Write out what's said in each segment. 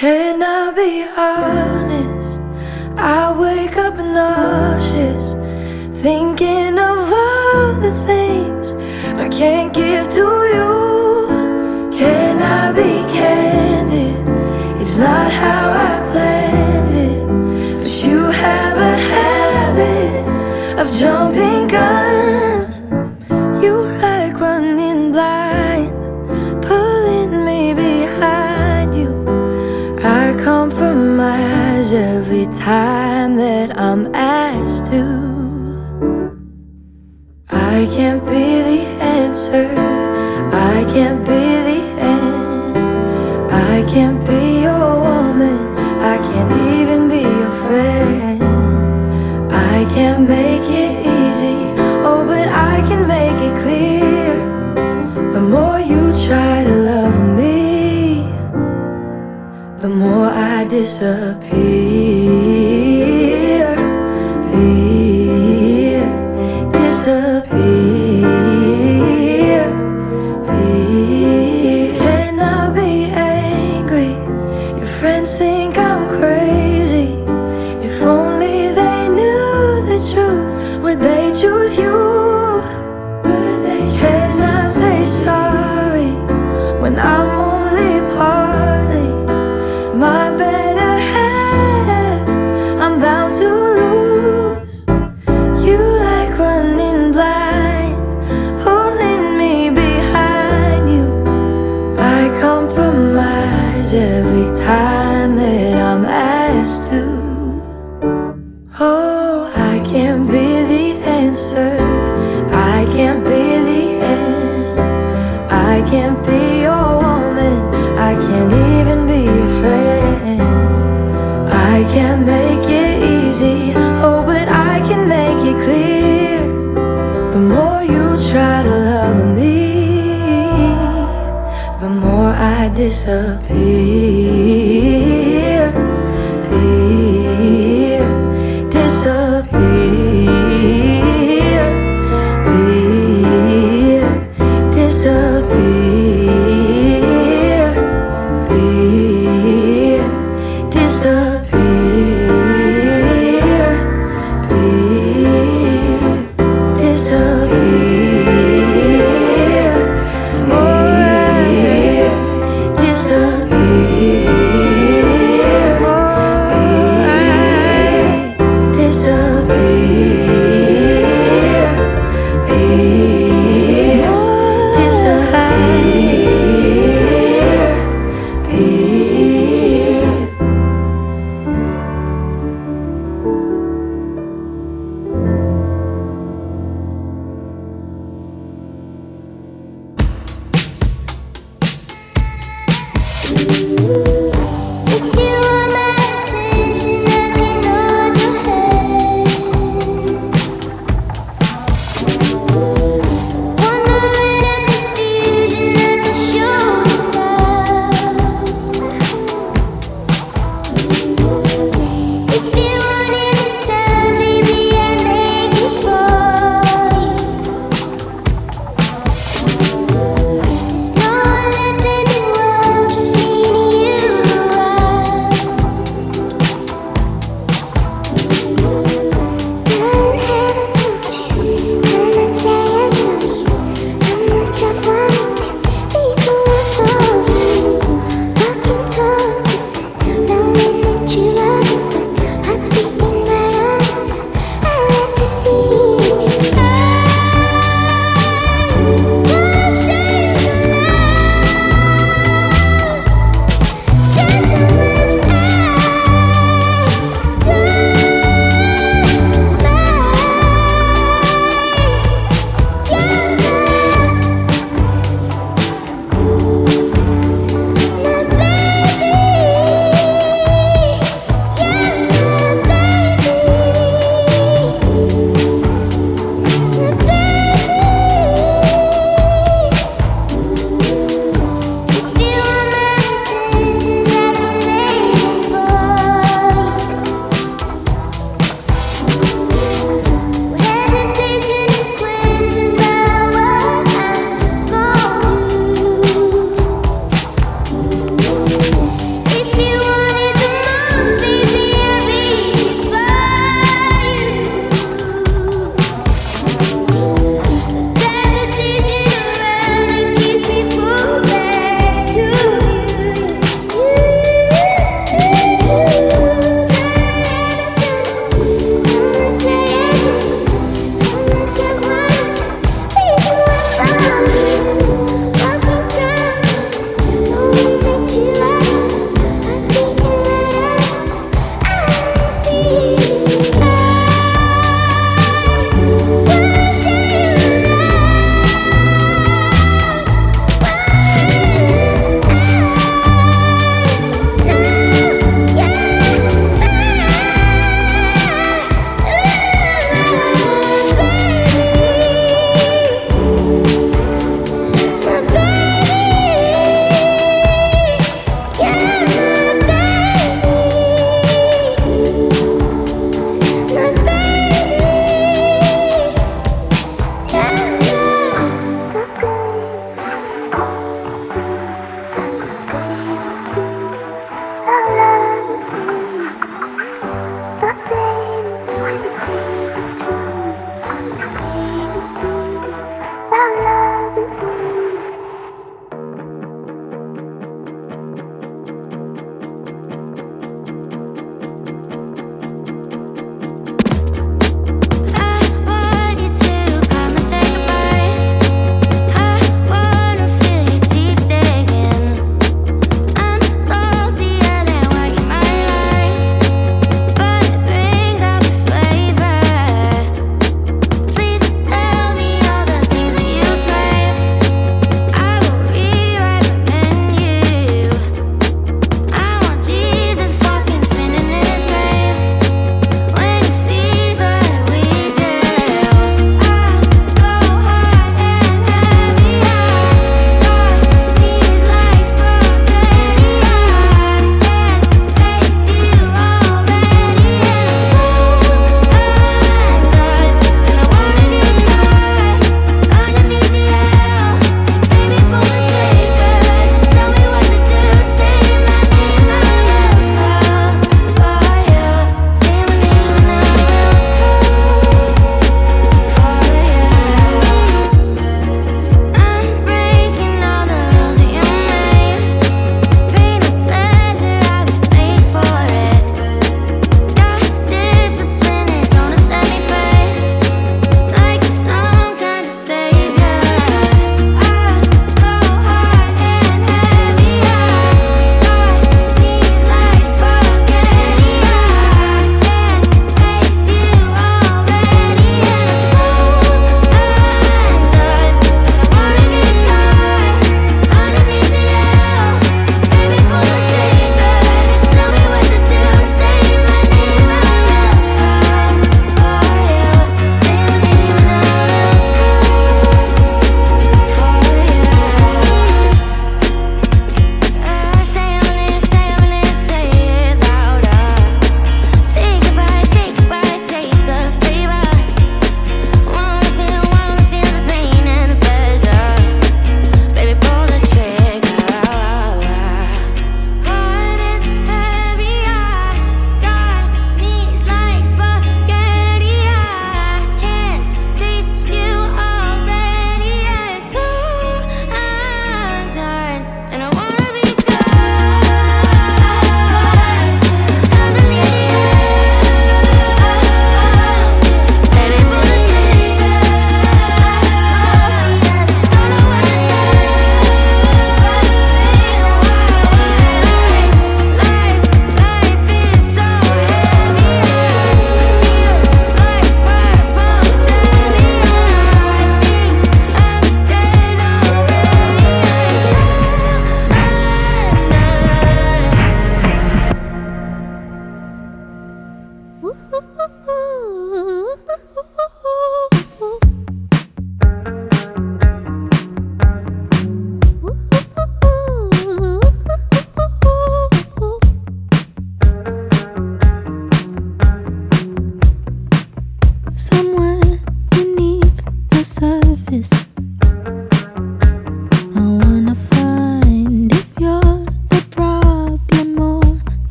Can I be honest? I wake up nauseous, thinking of all the things I can't give to you. Can I be candid? It's not how I planned it, but you have a habit of jumping guns. You like running blind, pulling me behind you. I compromise every time that I'm asked to. I can't be the answer, I can't be the end. I can't be your woman, I can't even be your friend. I can't make it easy, oh, but I can make it clear. The more you try to love me, the more I disappear. Disappear. Can I be angry? Your friends think I'm crazy. If only they knew the truth, would they choose you? Can I say sorry when I'm only partly my better half? I'm bound to lose. You like running blind, pulling me behind you. I compromise every time that I'm asked to. Oh, I can't be the answer, I can't be the end. I can't be your woman, I can't even be your friend. I can't make it easy, oh, but I can make it clear. The more you try to love me, the more I disappear. Disappear.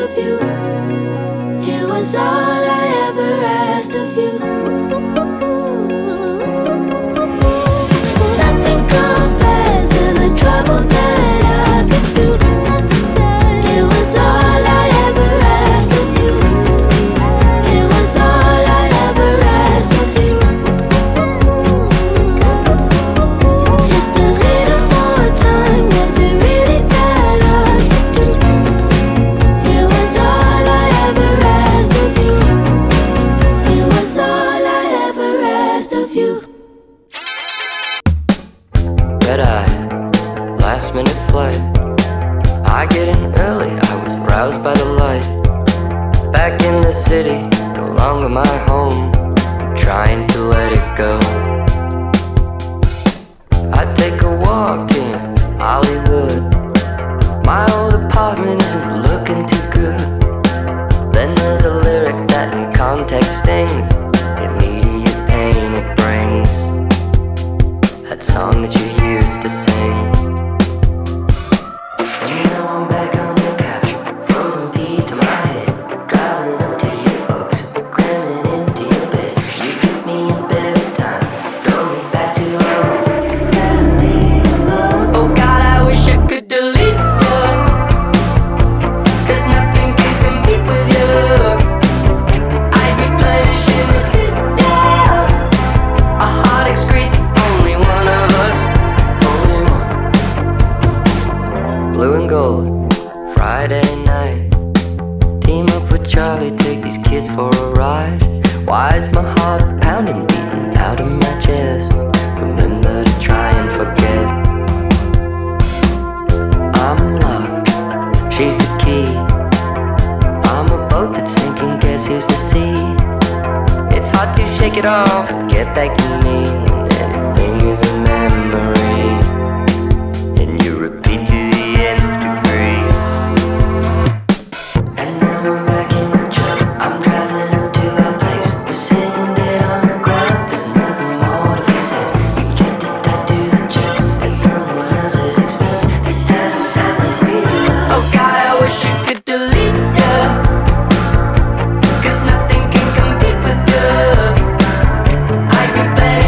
of you. It was all I ever asked of you. Nothing compares to the trouble that I've been through. It was all I ever asked of you. It was all I ever asked of you. Just a little more time, was it really that hard to do? It was all I ever asked of you. It was all I ever asked of you. Red-eye, last-minute flight. I get in early, I was roused by the light. Back in the city, no longer my home. Trying to let it go. I take a walk in Hollywood. My old apartment isn't looking too good. Then there's a lyric that in context stings. The immediate pain it brings. That song that you used to sing. And now I'm back on your couch, frozen peas to my head. Driving up to you folks, cramming into your bed. You took me in bed at time, drove me back to home. It doesn't leave me alone. Oh God, I wish I could delete you, 'cause nothing can compete with you. I replenish and repeat, yeah. A heart excretes only one of us, only one. Blue and gold, Friday night. Team up with Charlie, take these kids for a ride. Why is my heart pounding, beating out of my chest? Remember to try and forget. I'm locked, she's the key. I'm a boat that's sinking, guess who's the sea? It's hard to shake it off and get back to me. Anything is a memory, and you repeat to the nth degree. And now I'm back in the truck, I'm driving up to our place. We're sitting dead on the ground, there's nothing more to be said. You kept it tied to the chest at someone else's expense. It doesn't sound like real love. Oh God, I wish you could delete you, 'cause nothing can compete with you. I replay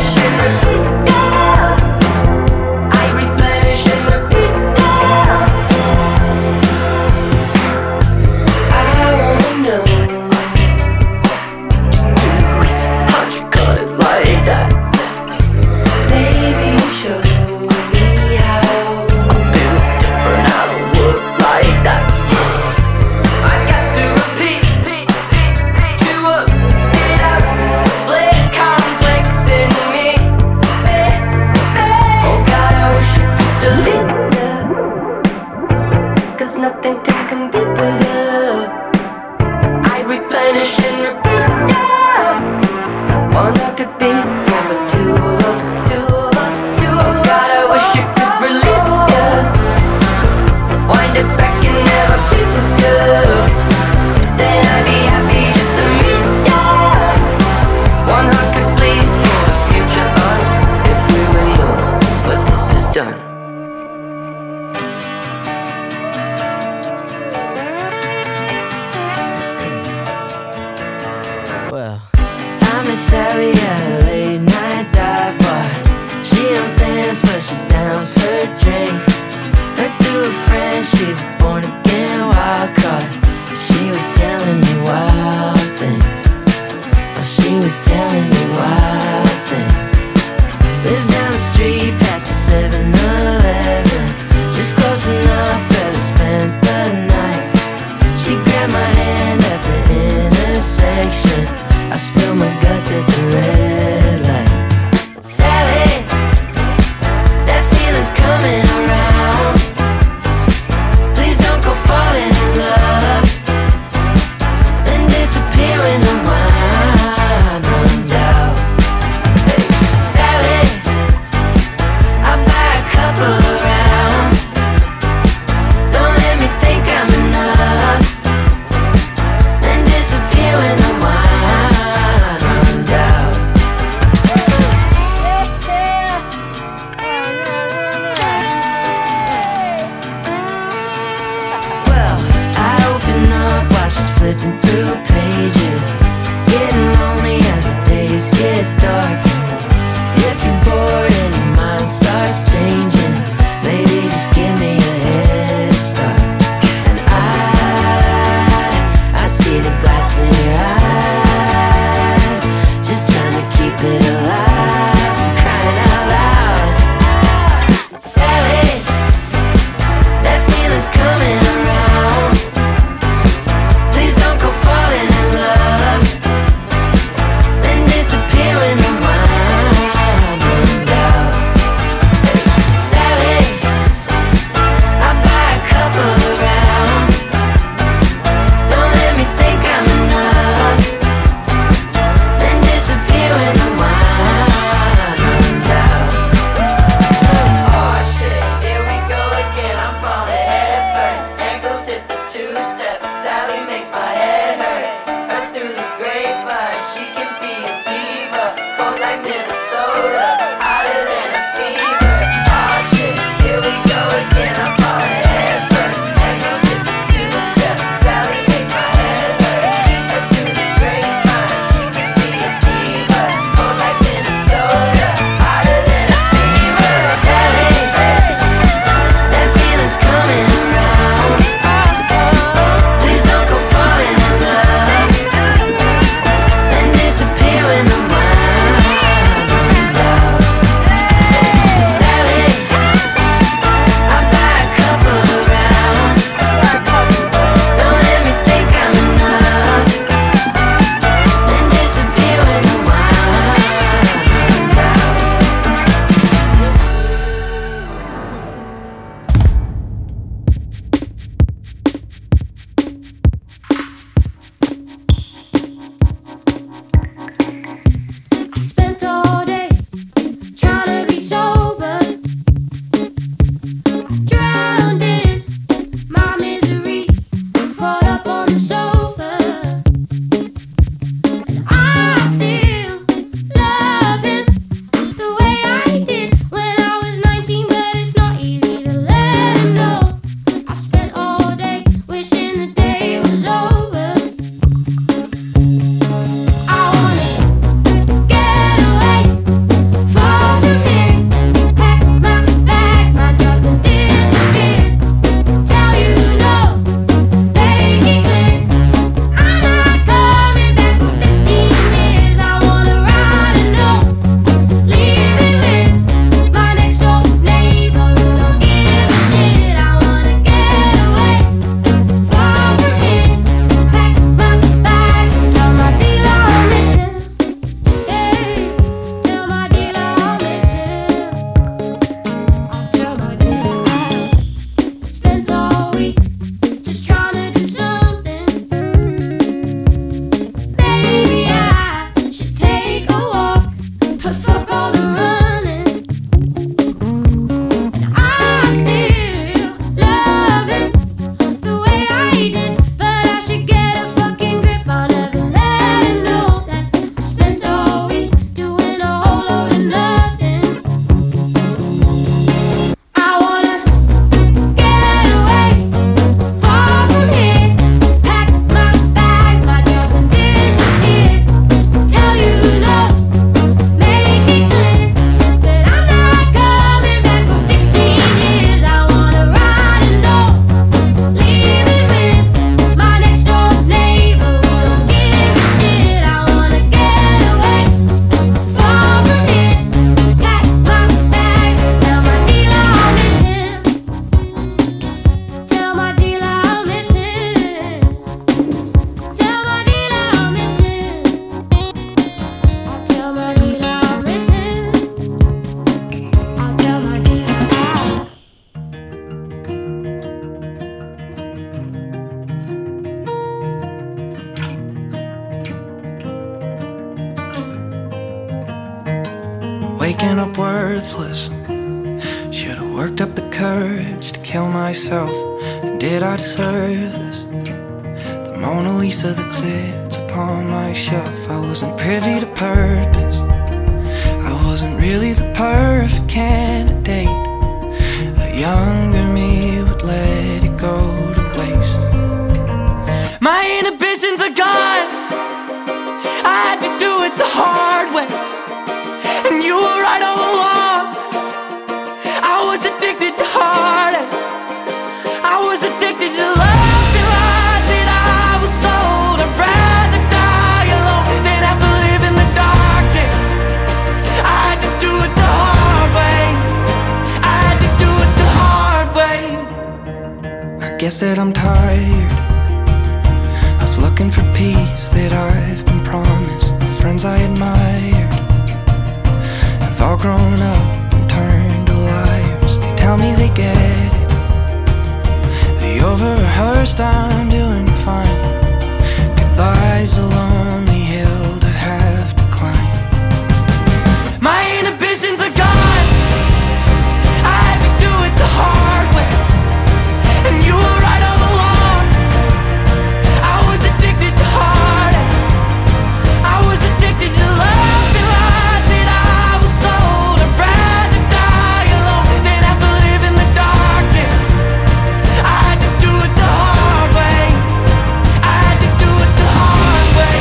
up worthless. Should've worked up the courage to kill myself. And did I deserve this? The Mona Lisa that sits upon my shelf. I wasn't privy to purpose. I wasn't really the perfect candidate. A younger me would let it go to waste. My inhibitions are gone. I had to do it the hard way. And you were right all along. I was addicted to heartache. I was addicted to love and lies that I was sold. I'd rather die alone than have to live in the dark days. I had to do it the hard way. I had to do it the hard way. I guess that I'm tired of looking for peace that I've been promised. The friends I admired have all grown up and turned to liars. They tell me they get it. They over-rehearsed I'm doing fine. Goodbye's a lonely hill to have to climb. My inhibitions are gone. I had to do it the hard way. And you were right all along. I was addicted to heartache. I was addicted to love and lies that I was sold. I'd rather die alone than have to live in the dark days. I had to do it the hard way. I had to do it the hard way.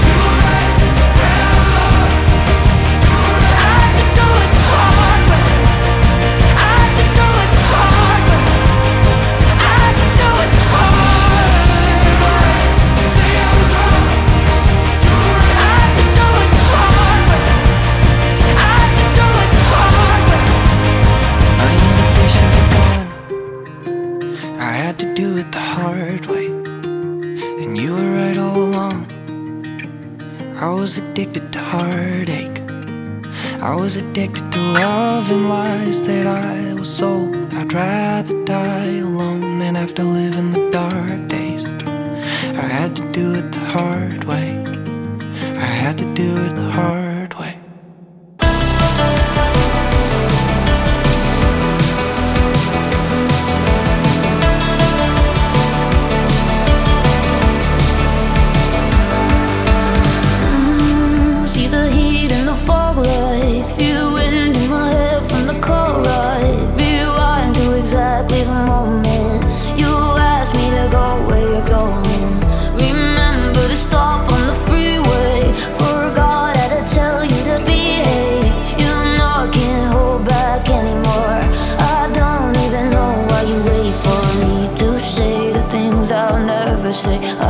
I had to do it the hard way. I had to do it the hard way. I had to do it the hard way. Say I was wrong. I had to do it the hard way. I had to do it the hard way. My inhibitions are gone. I had to do it the hard way. And you were right all along. I was addicted to heartache. I was addicted to love and lies that I was sold. I'd rather die alone than have to live in the dark days. I had to do it the hard way. I had to do it the hard way. See the heat in the fog light. Feel wind in my head from the car ride. Rewind to exactly the moment you asked me to go where you're going. Remember to stop on the freeway. Forgot how to tell you to behave. You know I can't hold back anymore. I don't even know why you wait for me to say the things I'll never say.